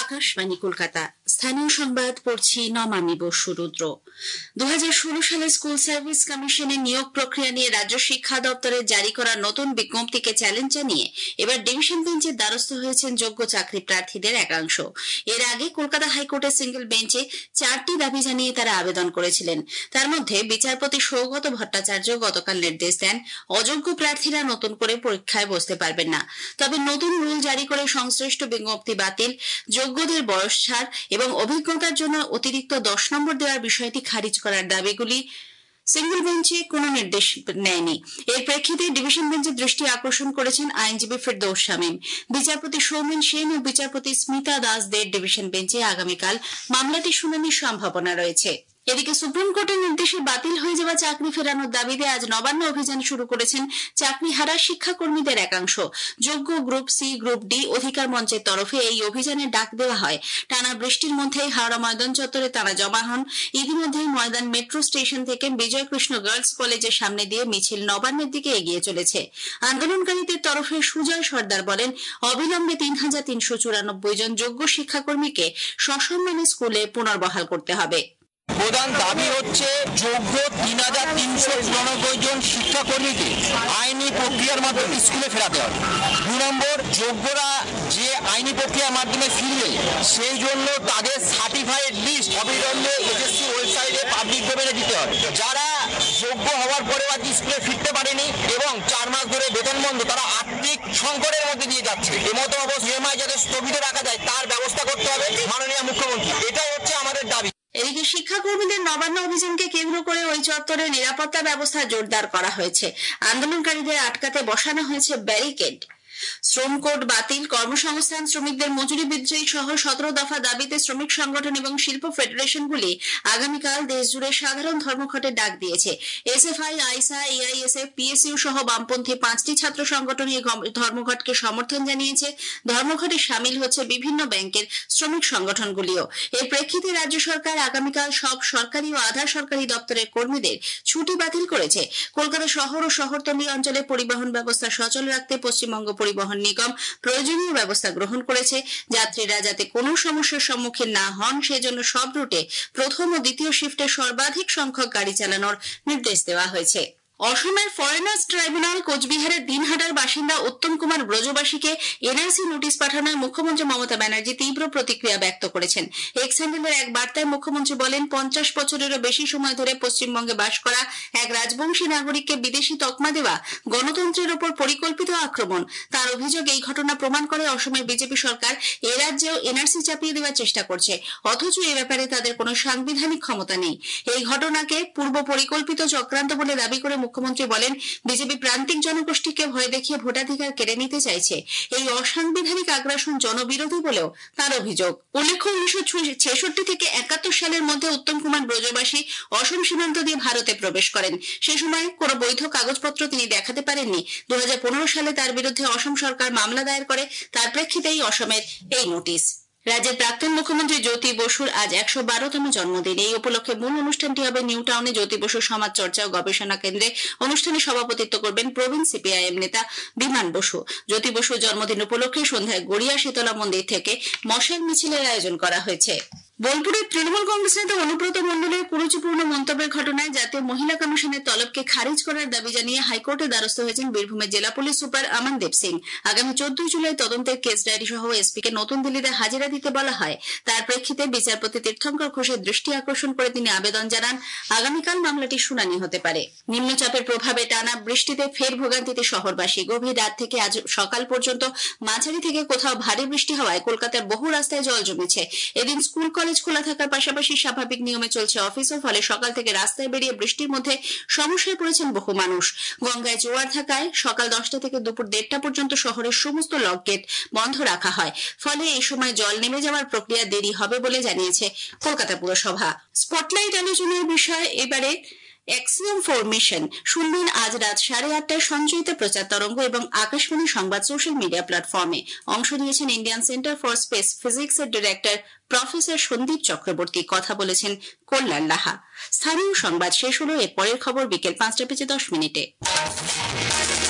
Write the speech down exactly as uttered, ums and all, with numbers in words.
আকাশবাণী কলকাতা স্থানীয় সংবাদ পড়ছি নমামি বসু রুদ্র। দু হাজার ষোলো সালে স্কুল সার্ভিস কমিশনের নিয়োগ প্রক্রিয়া নিয়ে রাজ্য শিক্ষা দপ্তরের জারি করা নতুন বিজ্ঞপ্তিকে চ্যালেঞ্জ জানিয়ে এবার ডিভিশন বেঞ্চের দ্বারস্থ হয়েছেন যোগ্য চাকরি প্রার্থীদের একাংশ। এর আগে কলকাতা হাইকোর্টের সিঙ্গেল বেঞ্চে চারটি দাবি জানিয়ে তারা আবেদন করেছিলেন। তার মধ্যে বিচারপতি সৌগত ভট্টাচার্য গতকাল নির্দেশ দেন অযোগ্য প্রার্থীরা নতুন করে পরীক্ষায় বসতে পারবেন না। তবে নতুন রুল জারি করে সংশ্লিষ্ট বিজ্ঞপ্তি বাতিল, যোগ্যদের বয়স ছাড় এবং অভিজ্ঞতার জন্য অতিরিক্ত দশ নম্বর দেওয়ার বিষয়টি খারিজ করার দাবিগুলি সিঙ্গল বেঞ্চে কোনো নির্দেশ নেয়নি। এর প্রেক্ষিতে ডিভিশন বেঞ্চের দৃষ্টি আকর্ষণ করেছেন আইনজীবী ফেরদৌস শামীম। বিচারপতি সৌমেন সেন ও বিচারপতি স্মিতা দাসদের ডিভিশন বেঞ্চে আগামীকাল মামলাটি শুনানির সম্ভাবনা রয়েছে। এদিকে সুপ্রিম কোর্টের নির্দেশে বাতিল হয়ে যাওয়া চাকরি ফেরানোর দাবিতে আজ নবান্ন অভিযান শুরু করেছেন চাকরি হারা শিক্ষাকর্মীদের একাংশ। যোগ্য গ্রুপ সি, গ্রুপ ডি অধিকার মঞ্চের তরফে এই অভিযানের ডাক দেওয়া হয়। টানা বৃষ্টির মধ্যেই হাওড়া ময়দান চত্বরে তারা জমা হন। ইতিমধ্যেই ময়দান মেট্রো স্টেশন থেকে বিজয়কৃষ্ণ গার্লস কলেজের সামনে দিয়ে মিছিল নবান্নের দিকে এগিয়ে চলেছে। আন্দোলনকারীদের তরফে সুজয় সর্দার বলেন, অবিলম্বে তিন হাজার তিনশো চুরানব্বই জন যোগ্য শিক্ষাকর্মীকে সসম্মানে স্কুলে পুনর্বহাল করতে হবে। প্রধান দাবি হচ্ছে যোগ্য তিন হাজার তিনশো চুরানব্বই জন শিক্ষাকর্মীকে আইনি প্রক্রিয়ার মাধ্যমে স্কুলে ফেরাতে হবে। দু নম্বর, যোগ্যরা যে আইনি প্রক্রিয়ার মাধ্যমে ফিরবে সেই জন্য তাদের সার্টিফাইড লিস্ট অবিলম্বে এসএসসি ওয়েবসাইটে পাবলিক ডোমেনে দিতে হবে। যারা যোগ্য হওয়ার পরেও আজ স্কুলে ফিরতে পারেনি এবং চার মাস ধরে বেতন বন্ধ, তারা আর্থিক সংকটের মধ্যে দিয়ে যাচ্ছে। এমতো অবস্থা ইএমআই যাতে স্থগিত রাখা যায় তার ব্যবস্থা করতে হবে মাননীয় মুখ্যমন্ত্রী। এটাই হচ্ছে আমাদের দাবি। এদিকে শিক্ষাকর্মীদের নবান্ন অভিযানকে কেন্দ্র করে ওই চত্বরে নিরাপত্তা ব্যবস্থা জোরদার করা হয়েছে। আন্দোলনকারীদের আটকাতে বসানো হয়েছে ব্যারিকেড। শ্রম কোড বাতিল, কর্মসংস্থান, শ্রমিকদের মজুরি বৃদ্ধি সহ সতেরো দফা দাবিতে শ্রমিক সংগঠন এবং শিল্প ফেডারেশনগুলি আগামীকাল দেশজুড়ে সাধারণ ধর্মঘটের ডাক দিয়েছে। এসএফআই, আইসা, এআইএসএফ, পিএসইউ সহ বামপন্থী পাঁচটি ছাত্র সংগঠন এই ধর্মঘটকে সমর্থন জানিয়েছে। ধর্মঘটে সামিল হচ্ছে বিভিন্ন ব্যাংকের শ্রমিক সংগঠনগুলিও। এর প্রেক্ষিতে রাজ্য সরকার আগামীকাল সব সরকারি ও আধা সরকারি দপ্তরের কর্মীদের ছুটি বাতিল করেছে। কলকাতা শহর ও শহরতলি অঞ্চলে পরিবহন ব্যবস্থা সচল রাখতে পশ্চিমবঙ্গ পরিবহন নিগম প্রয়োজনীয় ব্যবস্থা গ্রহণ করেছে। যাত্রীরা যাতে কোনো সমস্যার সম্মুখীন না হন সেজন্য সব রুটে প্রথম ও দ্বিতীয় শিফটে সর্বাধিক সংখ্যক গাড়ি চালানোর নির্দেশ দেওয়া হয়েছে। অসমের ফরেনার্স ট্রাইব্যুনাল কোচবিহারের দিনহাটার বাসিন্দা উত্তম কুমার ব্রজবাসীকে এনআরসি নোটিশ পাঠানোয় মুখ্যমন্ত্রী মমতা ব্যানার্জি তীব্র প্রতিক্রিয়া ব্যক্ত করেছেন। এক্স হ্যান্ডেলের এক বার্তায় মুখ্যমন্ত্রী বলেন, পঞ্চাশ বছরেরও বেশি সময় ধরে পশ্চিমবঙ্গে বাস করা এক রাজবংশী নাগরিককে বিদেশি তকমা দেওয়া গণতন্ত্রের ওপর পরিকল্পিত আক্রমণ। তার অভিযোগ, এই ঘটনা প্রমাণ করে অসমের বিজেপি সরকার এ রাজ্যেও এনআরসি চাপিয়ে দেওয়ার চেষ্টা করছে, অথচ এ ব্যাপারে তাদের কোনো সাংবিধানিক ক্ষমতা নেই। এই ঘটনাকে পূর্ব পরিকল্পিত চক্রান্ত বলে দাবি করে মুখ্যমন্ত্রী বলেন, বিজেপি প্রান্তিক জনগোষ্ঠীকে ভয় দেখিয়ে ভোটাধিকার কেড়ে নিতে চাইছে। এই অসাংবিধানিক আগ্রাসন জনবিরোধী বলেও তার অভিযোগ। উল্লেখ্য, উনিশশো ছেষট্টি থেকে একাত্তর সালের মধ্যে উত্তম কুমার ব্রজবাসী অসম সীমান্ত দিয়ে ভারতে প্রবেশ করেন। সে সময় কোনো বৈধ কাগজপত্র তিনি দেখাতে পারেননি। দু হাজার পনেরো সালে তার বিরুদ্ধে অসম সরকার মামলা দায়ের করে। তার প্রেক্ষিতেই অসমের এই নোটিশ। রাজ্যের প্রাক্তন মুখ্যমন্ত্রী জ্যোতি বসুর আজ একশো বারোতম জন্মদিন। এই উপলক্ষে মূল অনুষ্ঠানটি হবে নিউ টাউনে জ্যোতি বসু সমাজ চর্চা ও গবেষণা কেন্দ্রে। অনুষ্ঠানে সভাপতিত্ব করবেন প্রবীণ সিপিআইএম নেতা বিমান বসু। জ্যোতি বসুর জন্মদিন উপলক্ষে সন্ধ্যায় গড়িয়া শীতলা মন্দির থেকে মশাল মিছিলের আয়োজন করা হয়েছে। বোলপুরের তৃণমূল কংগ্রেস নেতা অনুব্রত মণ্ডলের কুরুচিপূর্ণ মন্তব্যের ঘটনায় জাতীয় মহিলা কমিশনের তলবকে খারিজ করার দাবি জানিয়ে হাইকোর্টে দ্বারস্থ হয়েছেন বীরভূমের জেলা পুলিশ সুপার আমানদীপ সিং। আগামী চোদ্দই জুলাই তদন্তের কেস ডায়েরি সহ এসপিকে নতুন দিল্লিতে হাজিরা দিতে বলা হয়। তার প্রেক্ষিতে বিচারপতি তীর্থঙ্কর ঘোষের দৃষ্টি আকর্ষণ করে তিনি আবেদন জানান, আগামীকাল মামলাটি শুনানি হতে পারে। নিম্নচাপের প্রভাবে টানা বৃষ্টিতে ফের ভোগান্তিতে শহরবাসী। গভীর রাত থেকে আজ সকাল পর্যন্ত মাঝারি থেকে কোথাও ভারী বৃষ্টি হওয়ায় কলকাতার বহু রাস্তায় জল জমেছে। এদিন স্কুল কলেজ খোলা থাকার পাশাপাশি স্বাভাবিক নিয়মে চলছে অফিসও, ফলে সকাল থেকে রাস্তায় বেরিয়ে বৃষ্টির মধ্যে সমস্যায় পড়েছেন বহু মানুষ। গঙ্গায় জোয়ার থাকায় সকাল দশটা থেকে দুপুর দেড়টা পর্যন্ত শহরের সমস্ত লক গেট বন্ধ রাখা হয়। ফলে এই সময় জল নেমে যাওয়ার প্রক্রিয়া দেরি হবে বলে জানিয়েছে কলকাতা পুরসভা। স্পটলাইট আলোচনার বিষয় এবারে এক্সিওম ফোর মিশন। শুনবেন আজ রাত সাড়ে আটটায় সঞ্চয়িত প্রচার তরঙ্গ এবং আকাশবাণী সংবাদ সোশ্যাল মিডিয়া প্ল্যাটফর্মে। অংশ নিয়েছেন Indian Centre for Space Physics এর ডিরেক্টর প্রফেসর সন্দীপ চক্রবর্তী। কথা বলেছেন কল্যাণ লাহা। স্থানীয় সংবাদ শেষ হলো। এর পরের খবর বিকেল পাঁচটা বেজে দশ মিনিটে।